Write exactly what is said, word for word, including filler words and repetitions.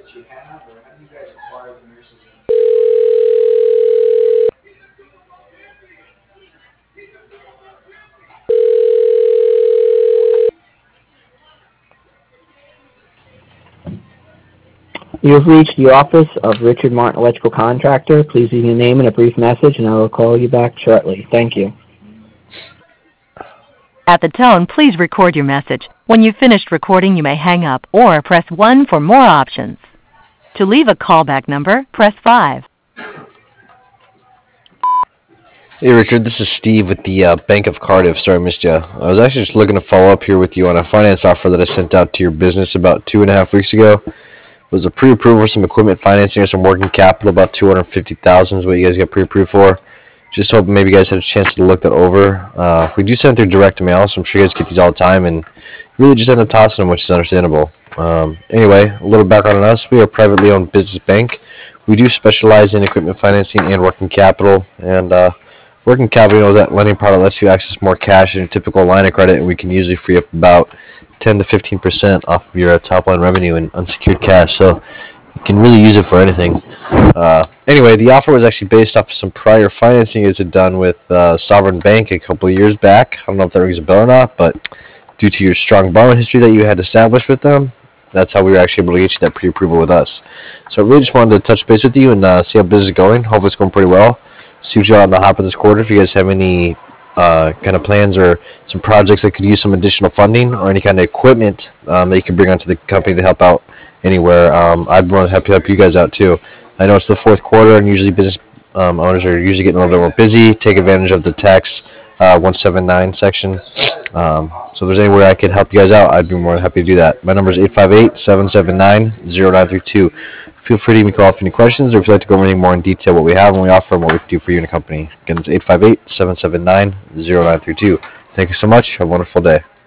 You have reached the office of Richard Martin Electrical Contractor. Please leave your name and a brief message, and I will call you back shortly. Thank you. At the tone, please record your message. When you've finished recording, you may hang up or press one for more options. To leave a callback number, press five. Hey Richard, this is Steve with the uh, Bank of Cardiff. Sorry I missed you. I was actually just looking to follow up here with you on a finance offer that I sent out to your business about two and a half weeks ago. It was a pre-approval for some equipment financing or some working capital, about two hundred fifty thousand dollars is what you guys got pre-approved for. Just hoping maybe you guys had a chance to look that over. Uh, we do send through direct mail, so I'm sure you guys get these all the time, and really just end up tossing them, which is understandable. Um, anyway, a little background on us. We are a privately owned business bank. We do specialize in equipment financing and working capital, and uh, working capital is that lending product lets you access more cash in a typical line of credit, and we can usually free up about ten to fifteen percent off of your top line revenue in unsecured cash. So you can really use it for anything. Uh, anyway, the offer was actually based off of some prior financing you had done with uh, Sovereign Bank a couple of years back. I don't know if that rings a bell or not, but due to your strong borrowing history that you had established with them, that's how we were actually able to get you that pre-approval with us. So I really just wanted to touch base with you and uh, see how business is going. Hope it's going pretty well. See what you on the hop of this quarter. If you guys have any uh, kind of plans or some projects that could use some additional funding or any kind of equipment um, that you can bring onto the company to help out anywhere, um, I'd be more than happy to help you guys out too. I know it's the fourth quarter, and usually business um, owners are usually getting a little bit more busy. Take advantage of the tax uh, one seventy-nine section. Um, so if there's anywhere I could help you guys out, I'd be more than happy to do that. My number is eight five eight, seven seven nine, zero nine three two. Feel free to give me a call if you have any questions, or if you'd like to go over anything more in detail, what we have and we offer and what we can do for you in the company. Again, it's eight five eight, seven seven nine, zero nine three two. Thank you so much. Have a wonderful day.